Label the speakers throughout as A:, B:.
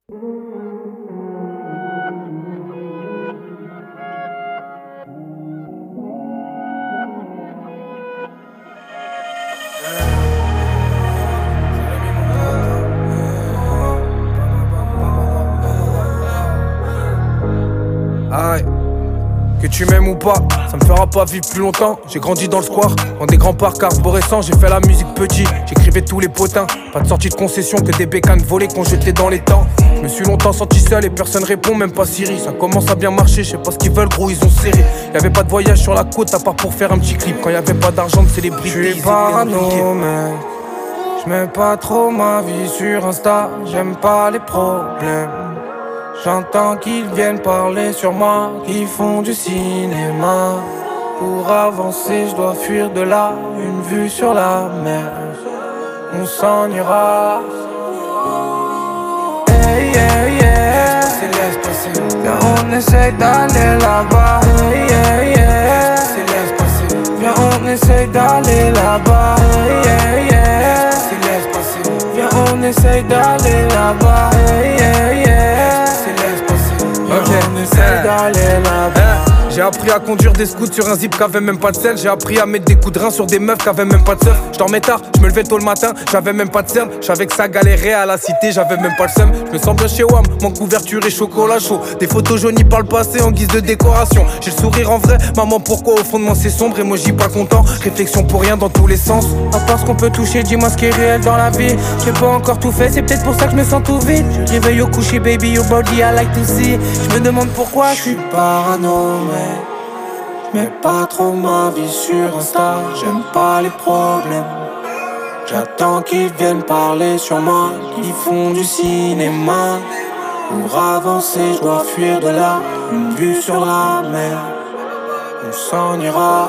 A: Aïe. Que tu m'aimes ou pas, ça me fera pas vivre plus longtemps. J'ai grandi dans le square, dans des grands parcs arborescents. J'ai fait la musique petit, j'écrivais tous les potins. Pas de sortie de concession, que des bécanes volées qu'on jetait dans les temps. Je me suis longtemps senti seul et personne répond, même pas Siri. Ça commence à bien marcher, je sais pas ce qu'ils veulent, gros, ils ont serré. Y'avait pas de voyage sur la côte à part pour faire un petit clip. Quand y'avait pas d'argent de célébrité.
B: Je suis parano, mec. J'mets pas trop ma vie sur Insta, j'aime pas les problèmes. J'entends qu'ils viennent parler sur moi, qu'ils font du cinéma. Pour avancer, je dois fuir de là, une vue sur la mer. On s'en ira. Hey, yeah, yeah.
A: C'est laisse passer.
B: Viens, on essaye d'aller là-bas. Hey, yeah, yeah.
A: C'est laisse passer.
B: Viens, on essaye d'aller là-bas. Hey, yeah, yeah.
A: C'est laisse passer.
B: Viens, on essaye d'aller là-bas. Hey, yeah, yeah.
A: C'est laisse passer.
B: On essaye d'aller là-bas.
A: J'ai appris à conduire des scouts sur un zip qu'avait même pas de sel. J'ai appris à mettre des coups de rein sur des meufs qu'avaient même pas de seuf. J'dormais tard, j'me levais tôt le matin, j'avais même pas de cerne. J'savais que ça galérait à la cité, j'avais même pas le seum. J'me sens bien chez WAM, mon couverture et chocolat chaud. Des photos jaunies par le passé en guise de décoration. J'ai le sourire en vrai, maman pourquoi au fond de moi c'est sombre. Et moi j'y pas content, réflexion pour rien dans tous les sens.
B: À part ce qu'on peut toucher, dis-moi ce qui est réel dans la vie. J'ai pas encore tout fait, c'est peut-être pour ça que je me sens tout vide. Je réveille au coucher, baby, your body I like to see. Je me demande pourquoi je suis parano, mec. J'mets pas trop ma vie sur Insta, j'aime pas les problèmes. J'attends qu'ils viennent parler sur moi, qu'ils font du cinéma. Pour avancer, je dois fuir de là, une vue sur la mer. On s'en ira.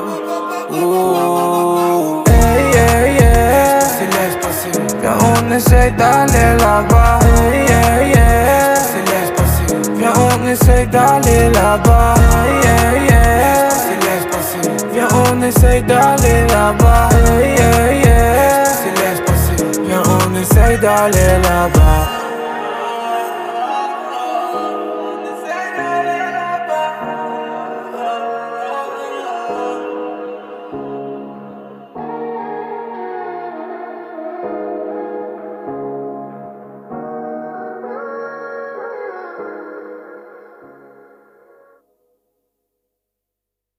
B: Oh. Hey, yeah, yeah.
A: C'est laisse passer.
B: Viens, on essaye d'aller là-bas. Hey, yeah, yeah.
A: C'est laisse passer.
B: Viens, on essaye d'aller là-bas. Hey, yeah, yeah.
A: C'est laisse passer.
B: Viens, on essaye d'aller là-bas. Hey, yeah, yeah.
A: C'est laisse passer.
B: Viens, on essaye d'aller là-bas.